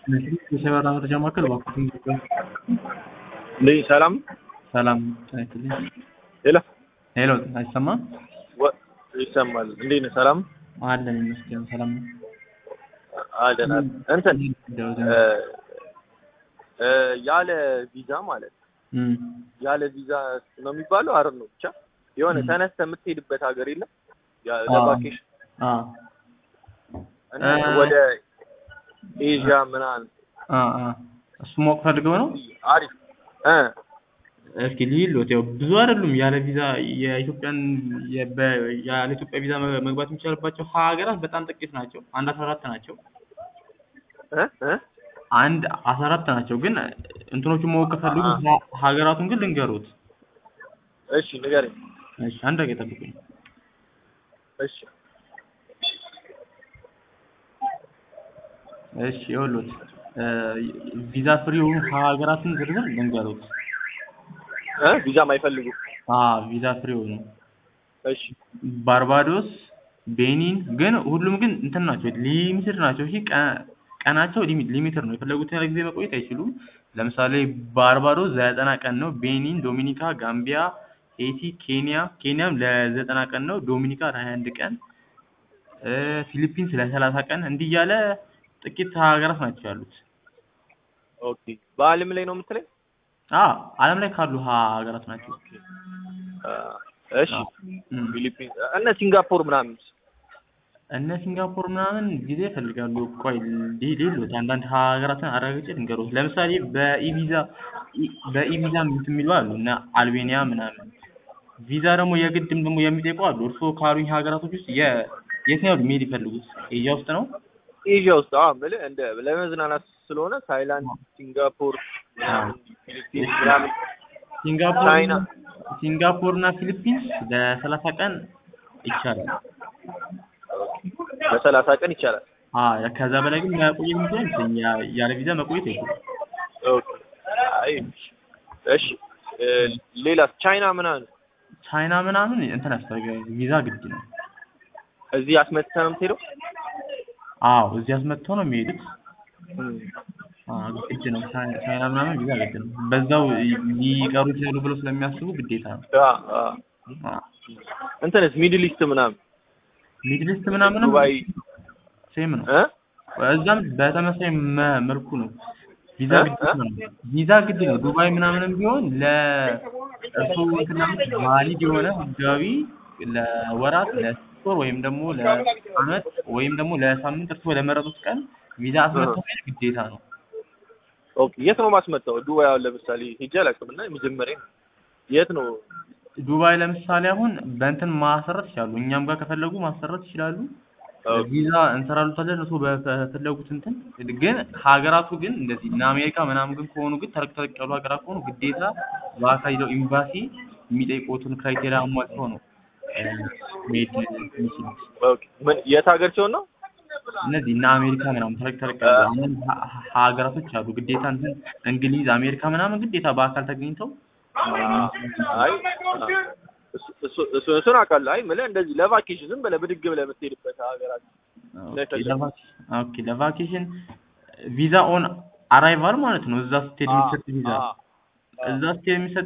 የሰበራ መረጃ ማዕከል እባክዎትን ልይ ሰላም ሰላም ታይትልኝ ሄሎ ሄሎ አይሰማም ይሰማል እንዴት ነህ ሰላም አለን ይመስገን ሰላም ነው አለን እንትን ያለ ቪዛ ማለት ያለ ቪዛ ነው የሚባለው አይደል ነው ብቻ የሆነ ተነስተህ የምትሄድበት ሀገር የለም ለቫኬሽን ወደ ኤዥያ ምናምን እሱ ማወቅ ፈልገው ነው አሪፍ እስኪ ሊሉት ያው ብዙ አይደሉም ያለ ቪዛ የኢትዮጵያን ያለ ኢትዮጵያ ቪዛ መግባት የሚቻልባቸው ሀገራት በጣም ጥቂት ናቸው አንድ 14 ናቸው አንድ 14 ናቸው ግን እንትኖቹን ማወቅ ከፈልጉ ሀገራቱን ግን ልንገሩት እሺ ንገረኝ እሺ አንድ ደቂቃ ጠብቁኝ እሺ እሺ ይኸውልዎት ቪዛ ፍሪ የሆኑ ሀገራትን ዝርዝር ልንገሩት ቪዛ የማይፈልጉ ቪዛ ፍሪ የሆኑ እሺ ባርባዶስ ቤኒን ግን ሁሉም ግን እንትን ናቸው ሊሚትድ ናቸው እሺ ቀናቸው ሊሚትድ ነው የፈለጉትን ያህል ጊዜ መቆየት አይችሉም ለምሳሌ ባርባዶስ ለ90 ቀን ነው ቤኒን ዶሚኒካ ጋምቢያ ሄይቲ ኬንያም ለ90 ቀን ነው ዶሚኒካ ለ21 ቀን ፊሊፒንስ ለ30 ቀን እንዲህ እያለ ጥቂት ሀገራት ናቸው ያሉት ኦኬ በአለም ላይ ነው የምትለኝ ዓለም ላይ ካሉ ሀገራት ናቸው እሺ ፊሊፒንስ እና ሲንጋፖር ምናምን ጊዜ ይፈልጋሉ ቆይ ሌሎች አንዳንድ ሀገራትን አረጋግጬ ልንገሮት ለምሳሌ በኢቪዛ እንትን የሚሉ አሉ እና አልቤኒያ ምናምን ቪዛ ደግሞ የግድም ደግሞ የሚጠይቁ አሉ እርስዎ ካሉኝ ሀገራቶች ውስጥ የትኛው መሄድ ይፈልጉት ኤዥያ ውስጥ ነው ኤዥያ ውስጥ ማለት እንደ ለመዝናናት ስለሆነ ታይላንድ ሲንጋፖር ፊሊፒንስ ምናምን ሲንጋፖር እና ፊሊፒንስ ለ30 ቀን ይቻላል ለ30 ቀን ይቻላል ከዛ በላይ ግን መቆየት የሚችል ያለ ቪዛ መቆየት አይችልም ኦኬ አይ እሺ ሌላ ቻይና ምናምን እንትን ያስፈልጋል ቪዛ ግድ ነው እዚህ አስመጥተህ ነው የምትሄደው እዚህ አስመጥተው ነው የሚሄዱት ግድ ነው ቻይና ምናምን ቪዛ ግድ ነው በዛው ሊቀሩ ይችላሉ ብለው ስለሚያስቡ ግዴታ ነው እንትንስ ሚድል ኢስት ምናምን ዱባይ ሴም ነው እዛም በተመሳሳይ መልኩ ነው ቪዛ ግድ ነው ዱባይ ምናምንም ቢሆን ለእርሱ ቫሊድ የሆነ ህጋዊ ለወራት ለስቶር ወይም ደግሞ ለአመት ወይም ደግሞ ለሳምንት እርሱ ለመረጡት ቀን ቪዛ አስመጥተው ግዴታ ነው ኦኬ የት ነው ማስመጣው ዱባይ አሁን ለምሳሌ ሄጄ አላውቅምና የመጀመሪያ የት ነው ዱባይ ለምሳሌ አሁን በእንትን ማሰራት ይችላሉ እኛም ጋር ከፈለጉ ማሰራት ይችላሉ ቪዛ እንሰራሉታለን እሱ በፈለጉት እንትን ግን ሀገራቱ ግን እንደዚህ እና አሜሪካ ምናምን ግን ከሆኑ ግን ተለቅ ያሉ ሀገራት ከሆኑ ግዴታ በአካል ሄደው ኤምባሲ የሚጠይቁትን ክራይቴሪያ አሟልተው ነው ሜድ የሚችሉት ኦኬ የት ሀገር ሲሆን ነው እነዚህ እና አሜሪካ ምናምን ተለቅ ያሉ ሀገራቶች አሉ ግዴታ እንትን እንግሊዝ አሜሪካ ምናምን ግዴታ በአካል ተገኝተው አይ እሱን አውቃለሁ አይ ማለት እንደዚህ ለቫኬሽን ዝም ብለህ ብድግ ብለህ የምትሄድበት ሀገራት ኦኬ ለቫኬሽን ቪዛ ኦን አራይቫል ማለት ነው እዛ ስትሄድ የሚሰጥ ቪዛ እዛ ስትሄድ የሚሰጥ